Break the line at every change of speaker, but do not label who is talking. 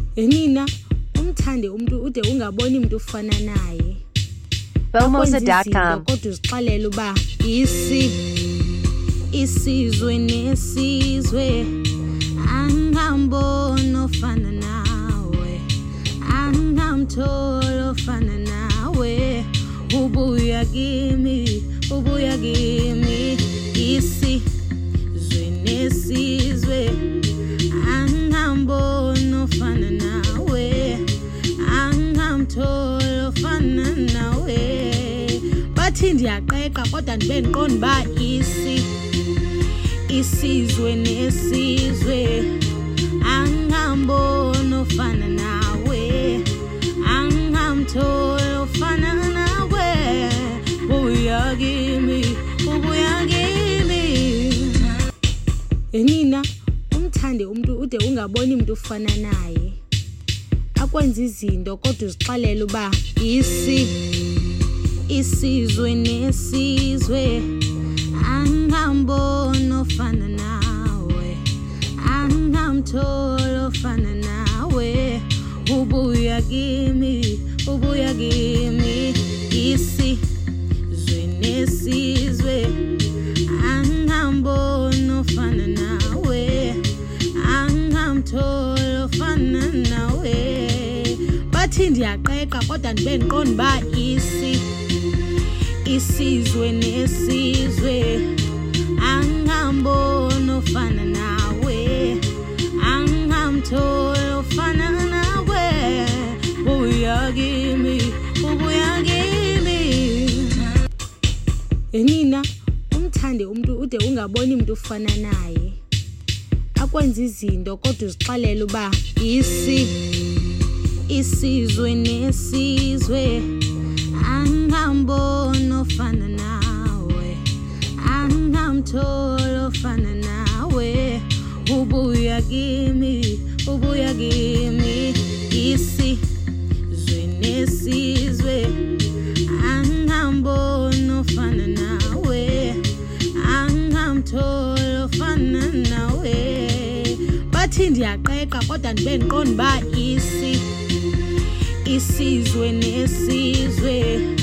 Nina umthande umuntu ude ungaboni umuntu ufana naye.
Bomoza.com.
Kodwa uzixalela uba isizwe nesizwe angamboni ofana nawe, angamtholi ofana nawe. Ubuya kimi isizwe nesizwe angamboni ofana nawe, angamtholi ofana nawe. Bathi ndiyaqeqa kodwa ndibe ndiqonda uba isizwe nesizwe angamboni ofana nawe, angamtholi ofana nawe. Ubuya kimi nina umthande umuntu ude ungaboni umuntu ufana naye, akwenza izinto kodwa uzixalela uba isizwe nesizwe angamboni ofana nawe, angamtholi ofana nawe. Ubuya kimi isizwe nesizwe angamboni ofana nawe, angamtholi ofana nawe. Bathi ndiyaqeqa kodwa ndibe ndiqonda uba isizwe nesizwe angamboni ofana nawe, angamtholi ofana nawe. Ubuya kimi nina umthande umuntu ude ungaboni umuntu ufana naye, akwenza izinto kodwa uzixalela uba isizwe nesizwe angamboni ofana nawe, angamtholi ofana nawe. Ubuya kimi isizwe nesizwe angamboni ofana nawe, angamtholi ofana nawe. Bathi ndiyaqeqa kodwa ndibe ndiqonda uba isizwe nesizwe